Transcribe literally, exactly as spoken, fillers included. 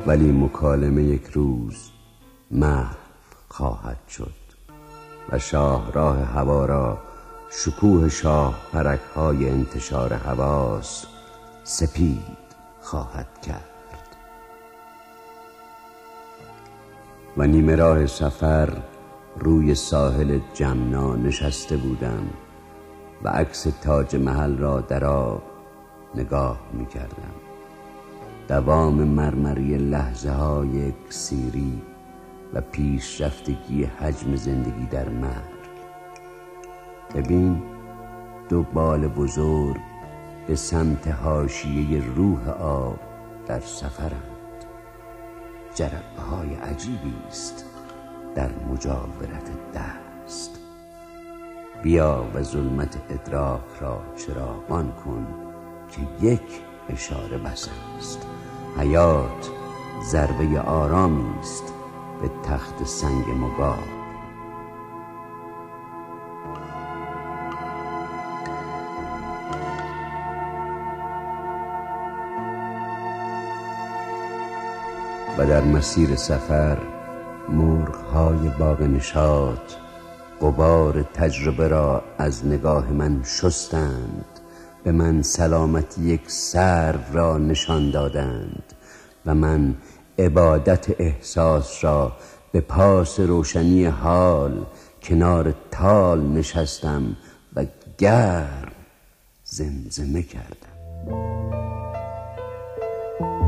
ولی مکالمه یک روز محو خواهد شد و شاهراه هوا را شکوه شاه پرک‌های انتشار حواس سپید خواهد کرد. و نیمه راه سفر روی ساحل جمنا نشسته بودم و عکس تاج محل را در آب نگاه می کردم. دوام مرمری لحظه های اکسیری و پیشرفتگی حجم زندگی در مرگ. ببین دو بال بزرگ به سمت حاشیه روح آب در سفرند. جرقه‌های عجیبی است در مجاورت دست. بیا و ظلمت ادراک را چراغان کن که یک اشاره بس است. حیات ضربه آرامی است به تخت سنگ مبار. و در مسیر سفر مرغ‌های باغ نشاط غبار تجربه را از نگاه من شستند، به من سلامتی یک سرو را نشان دادند و من عبادت احساس را به پاس روشنی حال کنار تال نشستم و گرم زمزمه کردم.